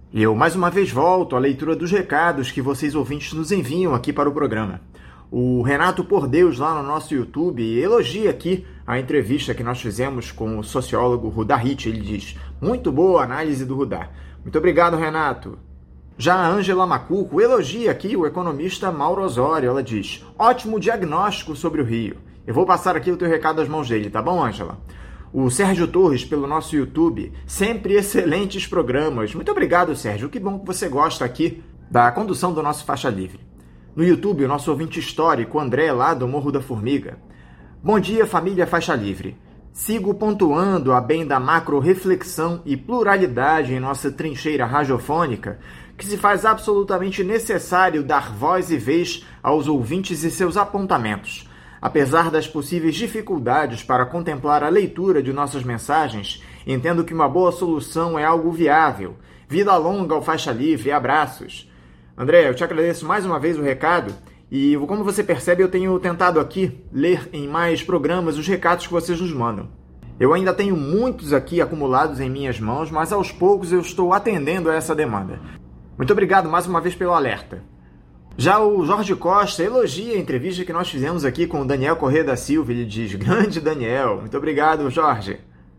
E eu mais uma vez volto à leitura dos recados que vocês ouvintes nos enviam aqui para o programa. O Renato Por Deus, lá no nosso YouTube, elogia aqui a entrevista que nós fizemos com o sociólogo Rudá Hit. Ele diz, muito boa a análise do Rudá. Muito obrigado, Renato. Já a Ângela Macuco elogia aqui o economista Mauro Osório. Ela diz, ótimo diagnóstico sobre o Rio. Eu vou passar aqui o teu recado às mãos dele, tá bom, Ângela? O Sérgio Torres, pelo nosso YouTube, sempre excelentes programas. Muito obrigado, Sérgio. Que bom que você gosta aqui da condução do nosso Faixa Livre. No YouTube, o nosso ouvinte histórico, André, lá do Morro da Formiga. Bom dia, família Faixa Livre. Sigo pontuando a bem da macro-reflexão e pluralidade em nossa trincheira radiofônica, que se faz absolutamente necessário dar voz e vez aos ouvintes e seus apontamentos. Apesar das possíveis dificuldades para contemplar a leitura de nossas mensagens, entendo que uma boa solução é algo viável. Vida longa ao Faixa Livre, abraços. André, eu te agradeço mais uma vez o recado e, como você percebe, eu tenho tentado aqui ler em mais programas os recados que vocês nos mandam. Eu ainda tenho muitos aqui acumulados em minhas mãos, mas aos poucos eu estou atendendo a essa demanda. Muito obrigado mais uma vez pelo alerta. Já o Jorge Costa elogia a entrevista que nós fizemos aqui com o Daniel Corrêa da Silva. Ele diz, grande Daniel. Muito obrigado, Jorge.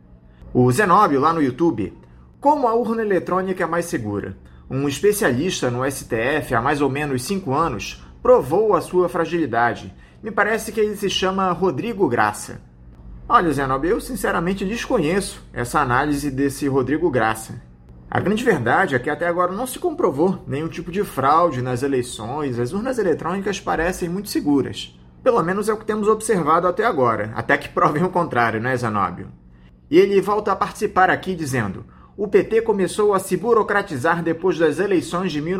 O Zenóbio, lá no YouTube. Como a urna eletrônica é mais segura? Um especialista no STF há mais ou menos 5 anos provou a sua fragilidade. Me parece que ele se chama Rodrigo Graça. Olha, Zenóbio, eu sinceramente desconheço essa análise desse Rodrigo Graça. A grande verdade é que até agora não se comprovou nenhum tipo de fraude nas eleições. As urnas eletrônicas parecem muito seguras. Pelo menos é o que temos observado até agora, até que provem o contrário, né, Zenóbio? E ele volta a participar aqui dizendo, o PT começou a se burocratizar depois das eleições de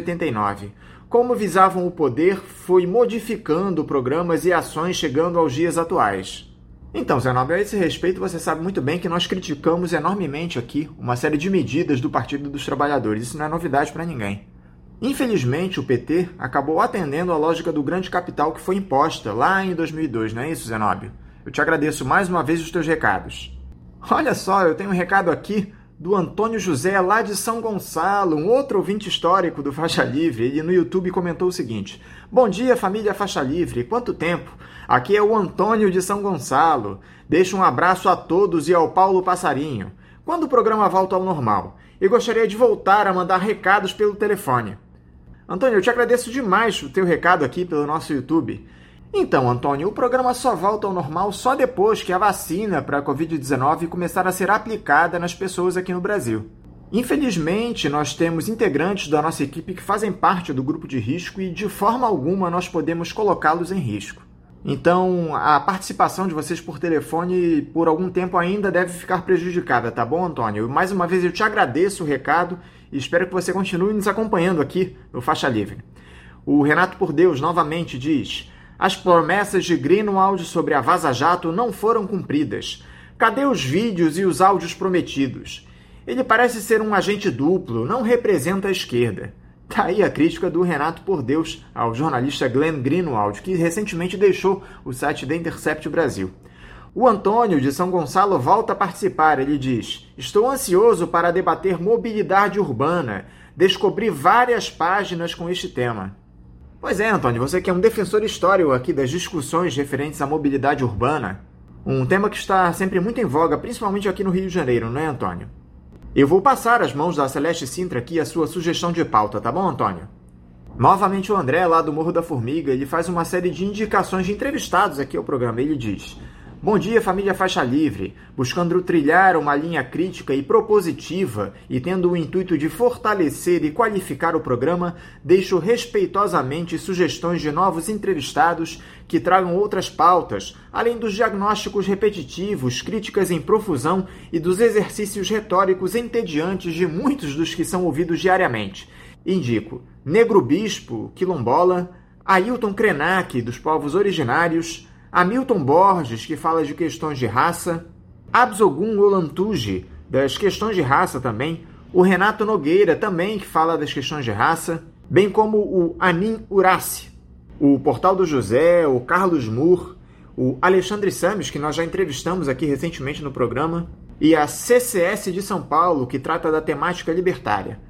1989. Como visavam o poder, foi modificando programas e ações chegando aos dias atuais. Então, Zenóbio, a esse respeito, você sabe muito bem que nós criticamos enormemente aqui uma série de medidas do Partido dos Trabalhadores. Isso não é novidade para ninguém. Infelizmente, o PT acabou atendendo a lógica do grande capital que foi imposta lá em 2002, não é isso, Zenóbio? Eu te agradeço mais uma vez os teus recados. Olha só, eu tenho um recado aqui do Antônio José, lá de São Gonçalo, um outro ouvinte histórico do Faixa Livre. Ele no YouTube comentou o seguinte, bom dia, família Faixa Livre, quanto tempo? Aqui é o Antônio de São Gonçalo. Deixo um abraço a todos e ao Paulo Passarinho. Quando o programa volta ao normal? Eu gostaria de voltar a mandar recados pelo telefone. Antônio, eu te agradeço demais o teu recado aqui pelo nosso YouTube. Então, Antônio, o programa só volta ao normal só depois que a vacina para a Covid-19 começar a ser aplicada nas pessoas aqui no Brasil. Infelizmente, nós temos integrantes da nossa equipe que fazem parte do grupo de risco e, de forma alguma, nós podemos colocá-los em risco. Então, a participação de vocês por telefone, por algum tempo ainda deve ficar prejudicada, tá bom, Antônio? Mais uma vez, eu te agradeço o recado e espero que você continue nos acompanhando aqui no Faixa Livre. O Renato Por Deus, novamente, diz... As promessas de Greenwald sobre a Vaza Jato não foram cumpridas. Cadê os vídeos e os áudios prometidos? Ele parece ser um agente duplo, não representa a esquerda. Tá aí a crítica do Renato Por Deus ao jornalista Glenn Greenwald, que recentemente deixou o site The Intercept Brasil. O Antônio, de São Gonçalo, volta a participar. Ele diz, estou ansioso para debater mobilidade urbana. Descobri várias páginas com este tema. Pois é, Antônio, você que é um defensor histórico aqui das discussões referentes à mobilidade urbana, um tema que está sempre muito em voga, principalmente aqui no Rio de Janeiro, não é, Antônio? Eu vou passar às mãos da Celeste Sintra aqui a sua sugestão de pauta, tá bom, Antônio? Novamente o André, lá do Morro da Formiga, ele faz uma série de indicações de entrevistados aqui ao programa. Ele diz... Bom dia, família Faixa Livre. Buscando trilhar uma linha crítica e propositiva e tendo o intuito de fortalecer e qualificar o programa, deixo respeitosamente sugestões de novos entrevistados que tragam outras pautas, além dos diagnósticos repetitivos, críticas em profusão e dos exercícios retóricos entediantes de muitos dos que são ouvidos diariamente. Indico Negro Bispo, quilombola, Ailton Krenak, dos povos originários, Hamilton Borges, que fala de questões de raça, Abzogun Olantuji, das questões de raça também, o Renato Nogueira, também, que fala das questões de raça, bem como o Anin Uraci, o Portal do José, o Carlos Moore, o Alexandre Sames, que nós já entrevistamos aqui recentemente no programa, e a CCS de São Paulo, que trata da temática libertária.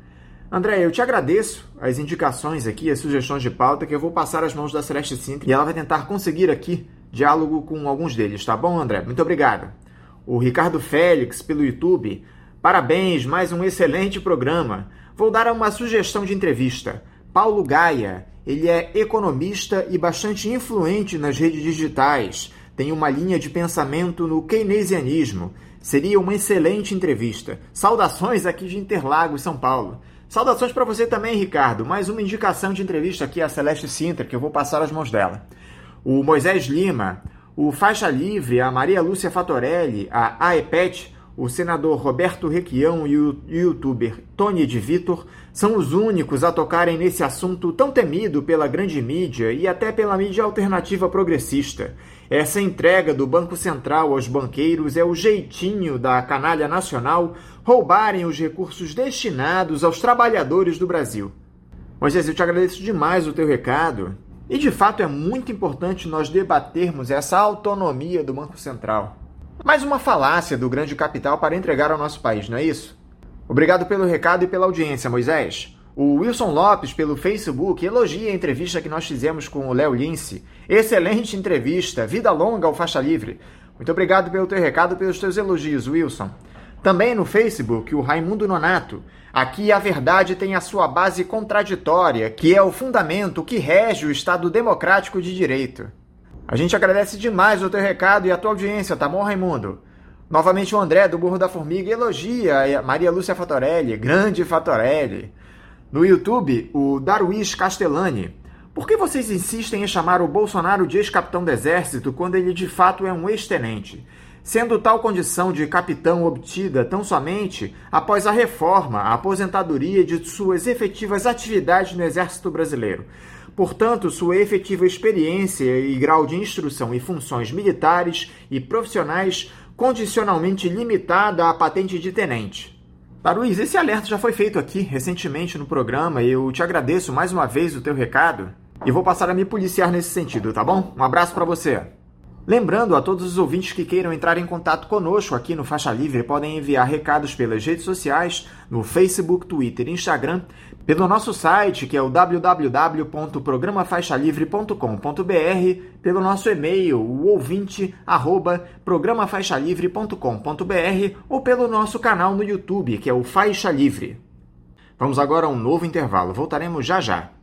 André, eu te agradeço as indicações aqui, as sugestões de pauta, que eu vou passar às mãos da Celeste Sintra e ela vai tentar conseguir aqui diálogo com alguns deles, tá bom, André? Muito obrigado. O Ricardo Félix, pelo YouTube, parabéns, mais um excelente programa. Vou dar uma sugestão de entrevista. Paulo Gaia, ele é economista e bastante influente nas redes digitais. Tem uma linha de pensamento no keynesianismo. Seria uma excelente entrevista. Saudações aqui de Interlagos, São Paulo. Saudações para você também, Ricardo. Mais uma indicação de entrevista aqui à Celeste Sintra, que eu vou passar às mãos dela. O Moisés Lima, o Faixa Livre, a Maria Lúcia Fatorelli, a AEPET, o senador Roberto Requião e o youtuber Tony de Vitor são os únicos a tocarem nesse assunto tão temido pela grande mídia e até pela mídia alternativa progressista. Essa entrega do Banco Central aos banqueiros é o jeitinho da canalha nacional roubarem os recursos destinados aos trabalhadores do Brasil. Moisés, eu te agradeço demais o teu recado. E, de fato, é muito importante nós debatermos essa autonomia do Banco Central. Mais uma falácia do grande capital para entregar ao nosso país, não é isso? Obrigado pelo recado e pela audiência, Moisés. O Wilson Lopes, pelo Facebook, elogia a entrevista que nós fizemos com o Léo Lince. Excelente entrevista, vida longa ao Faixa Livre. Muito obrigado pelo teu recado e pelos teus elogios, Wilson. Também no Facebook, o Raimundo Nonato. Aqui a verdade tem a sua base contraditória, que é o fundamento que rege o Estado democrático de direito. A gente agradece demais o teu recado e a tua audiência, tá bom, Raimundo? Novamente o André, do Burro da Formiga, elogia a Maria Lúcia Fatorelli, grande Fatorelli. No YouTube, o Darwish Castellani. Por que vocês insistem em chamar o Bolsonaro de ex-capitão do Exército quando ele de fato é um ex-tenente? Sendo tal condição de capitão obtida tão somente após a reforma, a aposentadoria de suas efetivas atividades no Exército Brasileiro. Portanto, sua efetiva experiência e grau de instrução e funções militares e profissionais condicionalmente limitada à patente de tenente. Luiz, esse alerta já foi feito aqui recentemente no programa e eu te agradeço mais uma vez o teu recado e vou passar a me policiar nesse sentido, tá bom? Um abraço para você. Lembrando a todos os ouvintes que queiram entrar em contato conosco aqui no Faixa Livre, podem enviar recados pelas redes sociais, no Facebook, Twitter e Instagram, pelo nosso site, que é o www.programafaixalivre.com.br, pelo nosso e-mail, o ouvinte@programafaixalivre.com.br ou pelo nosso canal no YouTube, que é o Faixa Livre. Vamos agora a um novo intervalo. Voltaremos já já.